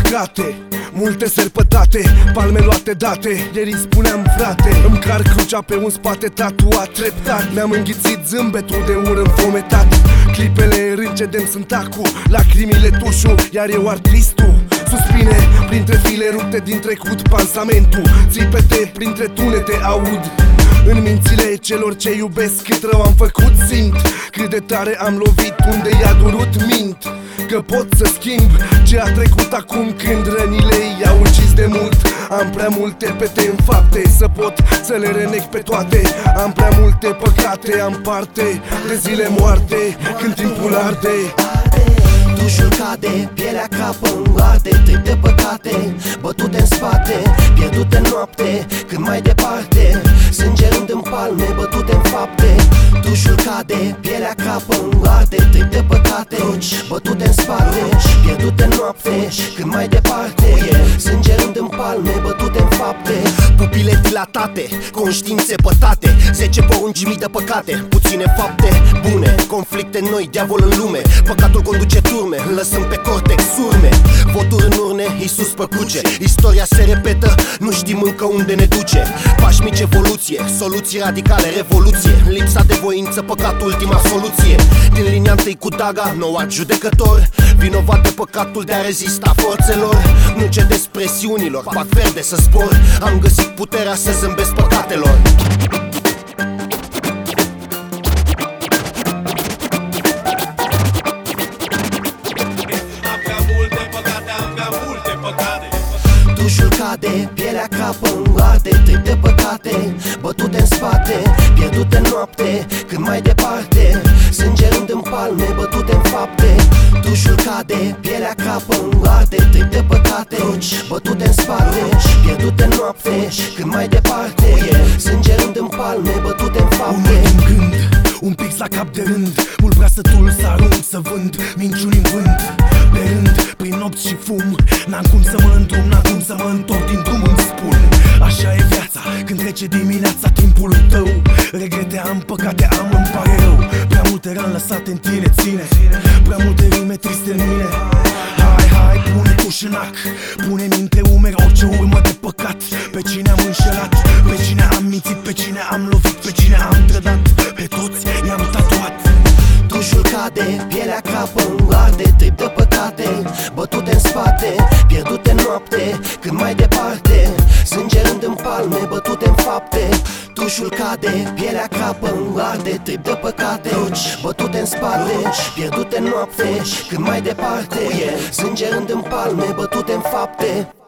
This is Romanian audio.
păcate, multe sărbătate, palme luate date. Ieri spuneam frate, îmi car crucea pe un spate tatuat treptat. Mi-am înghițit zâmbetul de ură înfometat. Clipele râncedem sunt acu, lacrimile tușu, iar eu artistul. Suspine printre file rupte din trecut, pansamentul. Țipete printre tunete aud în mințile celor ce iubesc. Cât rău am făcut simt, cât de tare am lovit, unde i-a durut mint. Că pot să schimb ce a trecut acum când rănile i-au ucis de mult. Am prea multe pete în fapte, să pot să le reneg pe toate. Am prea multe păcate, am parte de zile moarte când timpul arde. Dușul cade, pielea capă în arde, trip de păcate, bătute în spate, pierdute în noapte, când mai departe, sângerând în palme, bătute în fapte. Dușul cade, pielea capă în arde, trip de păcate, bătute în spate, pierdute în noapte, când mai departe, sângerând în palme, bătute în fapte. Pupile dilatate, conștiințe pătate, 10 porunci, mii de păcate, puține fapte bune, conflicte noi, diavol în lume. Păcatul conduce turme, îl lăsăm pe cortex urme. Voturi în urne, Iisus pe cruce. Istoria se repetă, nu știm încă unde ne duce. Pași mici, evoluție, soluții radicale, revoluție. Lipsa de voință, păcatul, ultima soluție. Din linia întâi cu daga, nou judecător, vinovat de păcatul de a rezista forțelor. Nu cedez presiunilor, fac verde să zbor. Am găsit puterea să zâmbesc păcatelor. Dușul cade, pielea capă în arde, trip de păcate, bătute în spate, pierdute în noapte, când mai departe, sângerând în palme, bătute în fapte. Dușul cade, pielea capă în arde, trip de păcate, bătute în spate, pierdute în noapte, când mai departe, sângerând în palme, bătute în fapte. Un gând, un pix la cap de rând, mult vrea să tul să arunc, să vând minciuni în vânt. Pe rând, prin nopți și fum, n-am cum să mă îndrum, n-am cum să mă întorc din drum, îmi spun. Așa e viața, când trece dimineața timpului tău. Regrete am, păcate am, îmi pare rău. Prea multe rani lăsate în tine, ține, prea multe rime triste în mine. Hai, pune cușinac, pune-mi între umeri orice urmă de păcat. Pe cine am înșelat, pe cine am mințit, pe cine am lovit, pe cine am trădat, pe toți i-am tatuat. Dușul cade, pielea capă în arde, trip de păcate, bătute în spate, pierdute în noapte, când mai departe, sângerând în palme, bătute în fapte. Dușul cade, pielea capă în arde, trip de păcate, bătute în spate, pierdute în noapte, când mai departe, sângerând în palme, bătute în fapte.